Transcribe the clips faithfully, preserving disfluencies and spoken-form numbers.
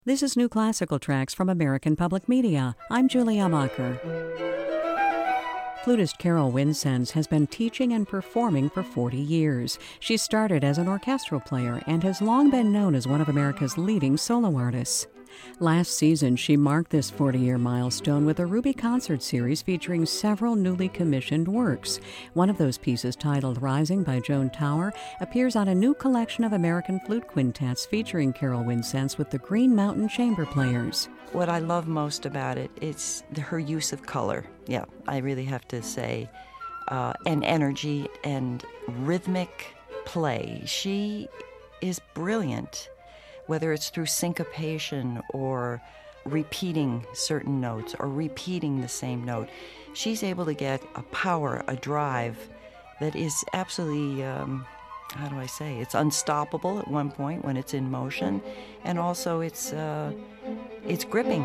This is New Classical Tracks from American Public Media. I'm Julie Amacher. Flutist Carol Wincenz has been teaching and performing for forty years. She started as an orchestral player and has long been known as one of America's leading solo artists. Last season, she marked this forty-year milestone with a Ruby concert series featuring several newly commissioned works. One of those pieces, titled Rising by Joan Tower, appears on a new collection of American flute quintets featuring Carol Wincenz with the Green Mountain Chamber Players. What I love most about it is her use of color. Yeah, I really have to say, uh, and energy and rhythmic play. She is brilliant, whether it's through syncopation or repeating certain notes or repeating the same note. She's able to get a power, a drive that is absolutely, um, how do I say, it's unstoppable at one point when it's in motion, and also it's, uh, it's gripping.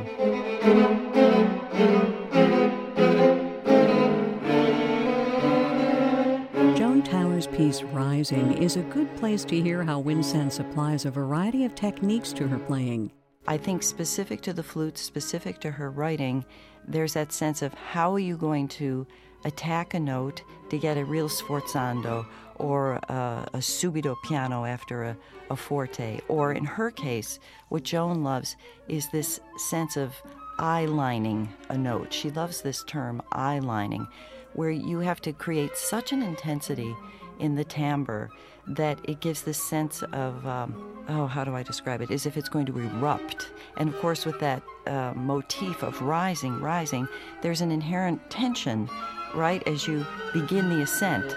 Joan Tower's piece, Rising, is a good place to hear how Wincenz applies a variety of techniques to her playing. I think specific to the flute, specific to her writing, there's that sense of how are you going to attack a note to get a real sforzando or a, a subito piano after a, a forte. Or in her case, what Joan loves is this sense of eye-lining a note. She loves this term, eye-lining, where you have to create such an intensity in the timbre that it gives this sense of, um, oh, how do I describe it, as if it's going to erupt. And of course, with that uh, motif of rising, rising, there's an inherent tension, right, as you begin the ascent.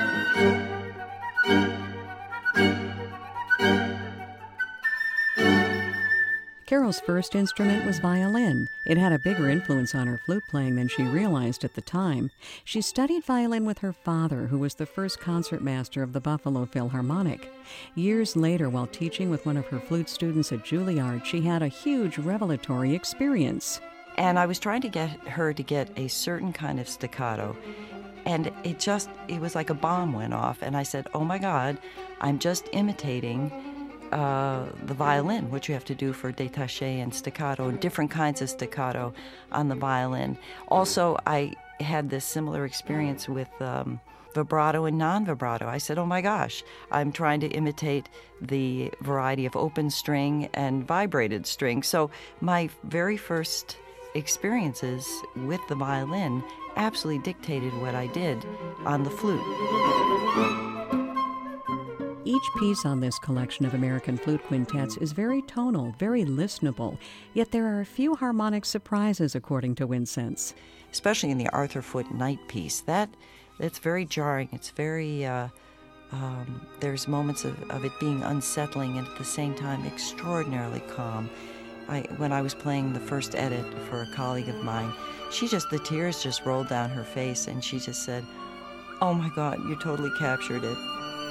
Carol's first instrument was violin. It had a bigger influence on her flute playing than she realized at the time. She studied violin with her father, who was the first concertmaster of the Buffalo Philharmonic. Years later, while teaching with one of her flute students at Juilliard, she had a huge revelatory experience. And I was trying to get her to get a certain kind of staccato, and it just, it was like a bomb went off, and I said, oh my God, I'm just imitating Uh, the violin, which you have to do for détaché and staccato, and different kinds of staccato on the violin. Also, I had this similar experience with um, vibrato and non-vibrato. I said, oh my gosh, I'm trying to imitate the variety of open string and vibrated string. So my very first experiences with the violin absolutely dictated what I did on the flute. Each piece on this collection of American flute quintets is very tonal, very listenable, yet there are a few harmonic surprises, according to Wincenz. Especially in the Arthur Foote Night piece. That, that's very jarring. It's very, uh, um, there's moments of, of it being unsettling and at the same time extraordinarily calm. I, when I was playing the first edit for a colleague of mine, she just, the tears just rolled down her face and she just said, oh my God, you totally captured it.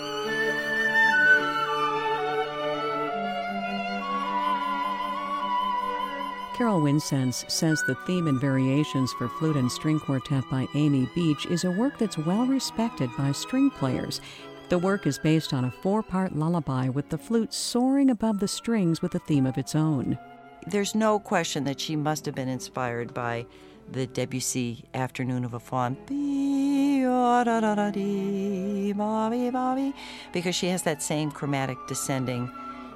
Carol Wincenz says the theme and variations for flute and string quartet by Amy Beach is a work that's well respected by string players. The work is based on a four-part lullaby with the flute soaring above the strings with a theme of its own. There's no question that she must have been inspired by the Debussy Afternoon of a Faun, because she has that same chromatic descending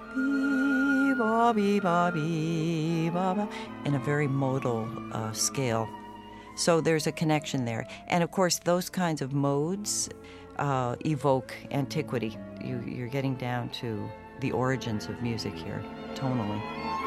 in a very modal uh, scale. So there's a connection there. And of course, those kinds of modes uh, evoke antiquity. You, you're getting down to the origins of music here, tonally.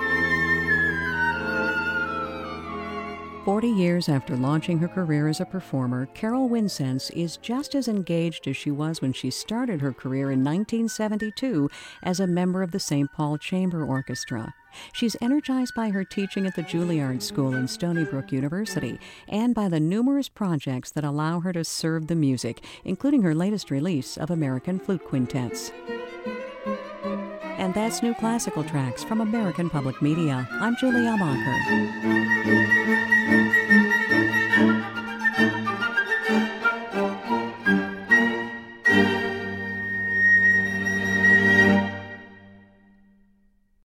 Forty years after launching her career as a performer, Carol Wincenz is just as engaged as she was when she started her career in nineteen seventy-two as a member of the Saint Paul Chamber Orchestra. She's energized by her teaching at the Juilliard School in Stony Brook University and by the numerous projects that allow her to serve the music, including her latest release of American Flute Quintets. And that's New Classical Tracks from American Public Media. I'm Julie Amacher.